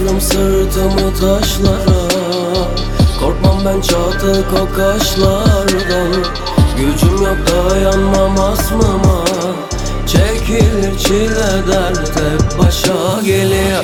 Yaslarım sırtımı taşlara, korkmam ben çatık o kaşlardan. Gücüm yok dayanmam asmama, çekilir çile dert hep başa geliyor.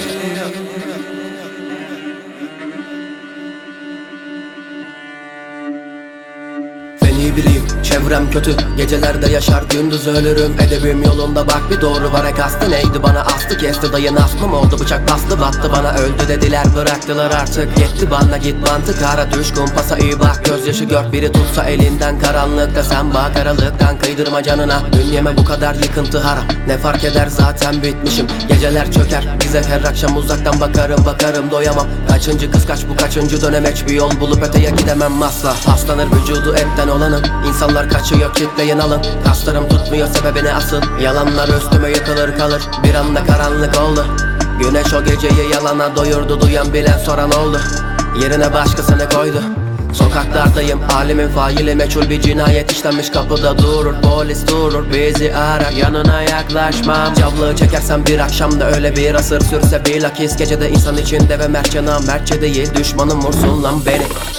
Feni biriyim, çevrem kötü, gecelerde yaşar gündüz ölürüm. Edebim yolunda bak bir doğru var, kastı neydi bana astı kesti. Dayın aslım oldu bıçak bastı battı bana, öldü dediler bıraktılar artık. Yetti bana git mantık ara düş kumpasa iyi bak, gözyaşı gör biri tutsa elinden. Karanlıkta sen bak aralıktan kıydırma canına, bünyeme bu kadar yıkıntı haram. Ne fark eder zaten bitmişim, geceler çöker bize her akşam uzaktan bakarım doyamam. Kaçıncı kıskaç bu kaçıncı dönemeç, bir yol bulup öteye gidemem asla. Paslanır vücudu etten olanın, İnsanlar kaçıyor kitleyin alın. Kaslarım tutmuyor sebebini asıl, yalanlar üstüme yıkılır kalır. Bir anda karanlık oldu, güneş o geceyi yalana doyurdu. Duyan bilen soran oldu, yerine başkasını koydu. Sokaklardayım alimin faili meçhul, bir cinayet işlenmiş kapıda durur. Polis durur bizi arar, yanına yaklaşmam. Cavlığı çekersem bir akşamda öyle bir asır sürse bilakis gecede insan içinde ve mertçe mertçe değil düşmanım vursun lan beni.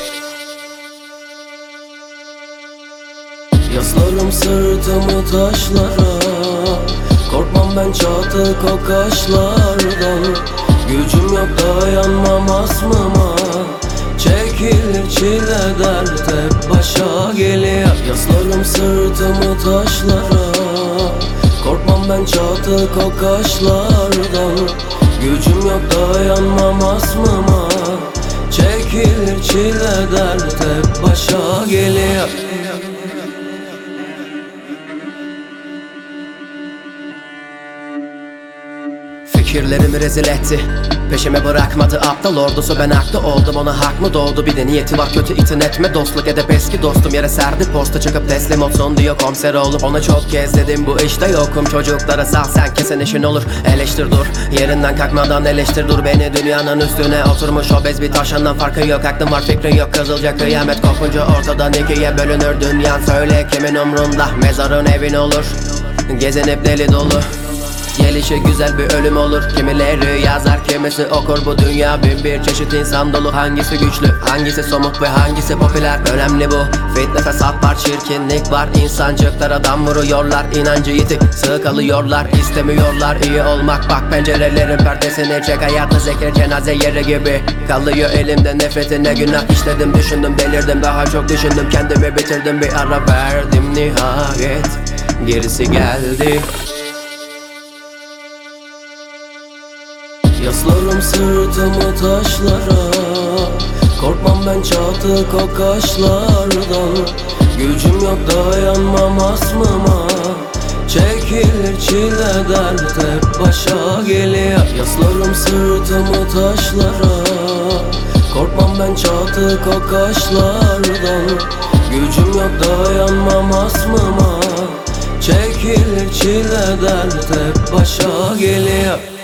Yaslarım sırtımı taşlara, korkmam ben çatık o kaşlardan. Gücüm yok dayanmam asmama, çekilir çile dert hep başa geliyor. Yaslarım sırtımı taşlara, korkmam ben çatık o kaşlardan. Gücüm yok dayanmam asmama, çekilir çile dert hep başa geliyor. Fikirlerimi rezil etti, peşime bırakmadı aptal ordusu. Ben haklı oldum, ona hak mı doğdu? Bir de niyeti var kötü, itin etme dostluk edep eski dostum. Yere serdi posta çıkıp teslim olsun diyor komiser oğlum. Ona çok kez dedim bu işte yokum, çocuklara sal sen kesin işin olur. Eleştir dur, yerinden kalkmadan eleştir dur beni. Dünyanın üstüne oturmuş obez bir taşından farkı yok. Aklın var fikrin yok, kızılca kıyamet kopunca ortadan ikiye bölünür dünyan. Söyle kimin umrunda, mezarın evin olur, gezinip deli dolu. Gelişi güzel bir ölüm olur, kimileri yazar kimisi okur. Bu dünya bin bir çeşit insan dolu, hangisi güçlü hangisi somut ve hangisi popüler önemli bu. Fitne fesat var, çirkinlik var, insancıklar adam vuruyorlar. İnancı yitik sığ kalıyorlar, istemiyorlar iyi olmak. Bak pencerelerin perdesini çek, hayatı zekir cenaze yeri gibi kalıyor elimde. Nefretine günah işledim, düşündüm delirdim, daha çok düşündüm kendimi bitirdim. Bir ara verdim nihayet gerisi geldi. Yaslarım sırtımı taşlara, korkmam ben çatık o kaşlardan. Gücüm yok dayanmam asmama, çekilir çile dert hep başa geliyor. Yaslarım sırtımı taşlara, korkmam ben çatık o kaşlardan. Gücüm yok dayanmam asmama, çekilir çile dert hep başa geliyor.